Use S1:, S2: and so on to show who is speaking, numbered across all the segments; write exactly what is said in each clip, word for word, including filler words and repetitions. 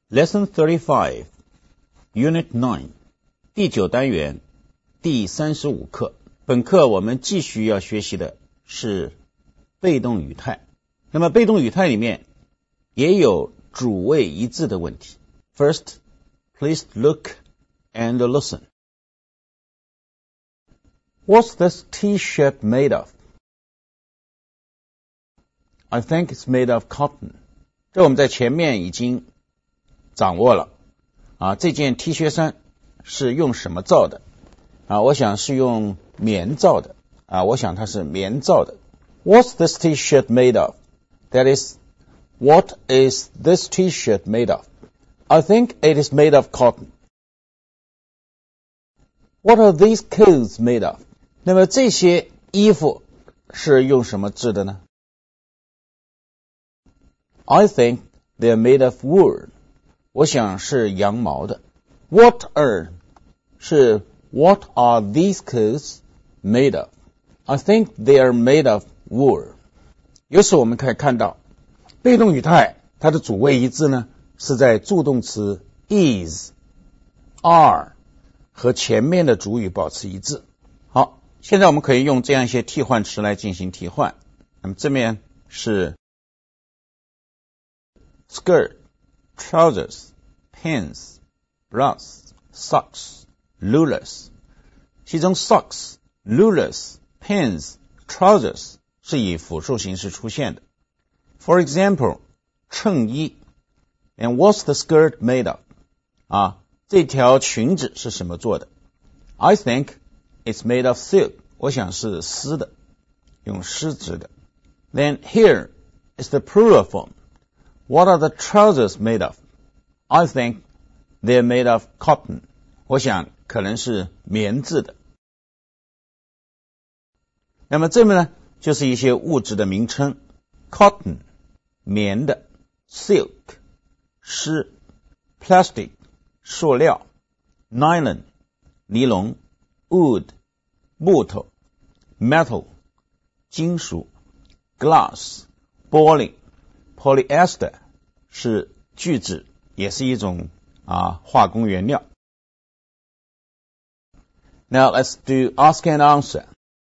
S1: Lesson thirty-five, Unit nine, 第九单元，第三十五课。本课我们继续要学习的是被动语态。那么被动语态里面也有主谓一致的问题。First, please look and listen. What's this T-shirt made of? I think it's made of cotton. 这我们在前面已经掌握了啊，这件 T 恤衫是用什么造的啊？我想是用棉造的啊，我想它是棉造的。What's this T-shirt made of? That is, what is this T-shirt made of? I think it is made of cotton. What are these clothes made of? 那么这些衣服是用什么制的呢？ I think they're made of wool. 我想是羊毛的。What are 是 What are these clothes made of? I think they are made of wool. 由此我们可以看到，被动语态它的主谓一致呢，是在助动词 is, are 和前面的主语保持一致。好，现在我们可以用这样一些替换词来进行替换。那么这面是 skirt, trousers, pants, blouse, socks, rulers. 其中 socks, rulers, pants, trousers 是以复数形式出现的。For example, 衬衣 and what's the skirt made of? 啊，这条裙子是什么做的？ I think it's made of silk. 我想是丝的，用丝织的。Then here is the plural form. What are the trousers made of? I think they're made of cotton. 我想可能是棉质的。那么这么呢，就是一些物质的名称 cotton 棉的 silk 丝 plastic 塑料 nylon 尼龙 wood 木头 metal 金属 glass 玻璃 polyester 是聚酯，也是一种啊化工原料。Now let's do ask and answer.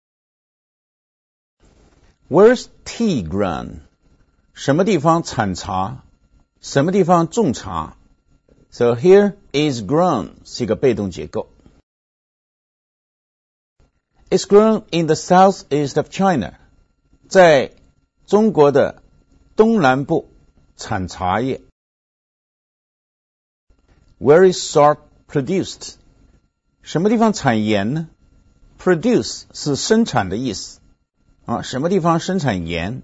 S1: Where's tea grown? 什么地方产茶？什么地方种茶？ So here is grown 是一个被动结构。It's grown in the southeast of China. 在中国的东南部产茶叶。Where is salt produced? 什么地方产盐呢？ Produce 是生产的意思啊，什么地方生产盐？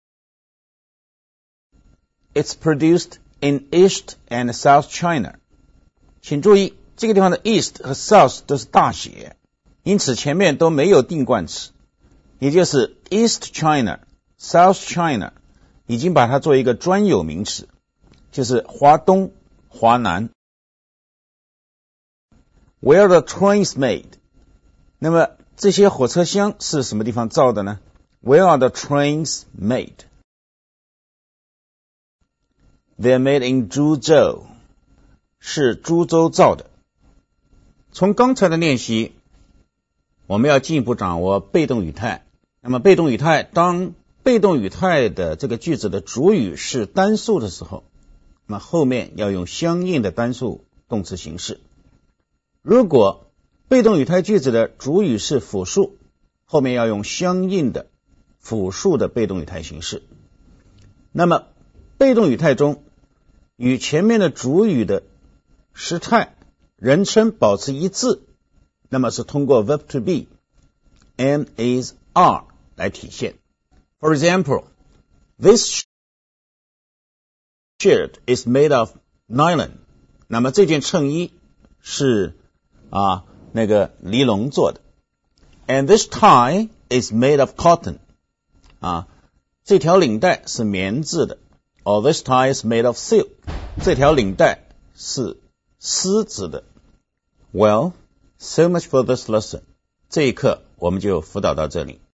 S1: It's produced in East and South China. 请注意，这个地方的 East 和 South 都是大写，因此前面都没有定冠词，也就是 East China、South China 已经把它做一个专有名词，就是华东、华南。Where are the trains made? 那么这些火车厢是什么地方造的呢？ Where are the trains made? They're made in 株洲，是株洲造的。从刚才的练习，我们要进一步掌握被动语态。那么被动语态，当被动语态的这个句子的主语是单数的时候，那么后面要用相应的单数动词形式。如果被动语态句子的主语是复数，后面要用相应的复数的被动语态形式。那么被动语态中与前面的主语的时态、人称保持一致，那么是通过 verb to be am, is, are 来体现。For example, this shirt is made of nylon. 那么这件衬衣是啊那个尼龙做的。And this tie is made of cotton. 啊，这条领带是棉质的。Or this tie is made of silk. 这条领带是丝织的。Well, so much for this lesson. 这一课我们就辅导到这里。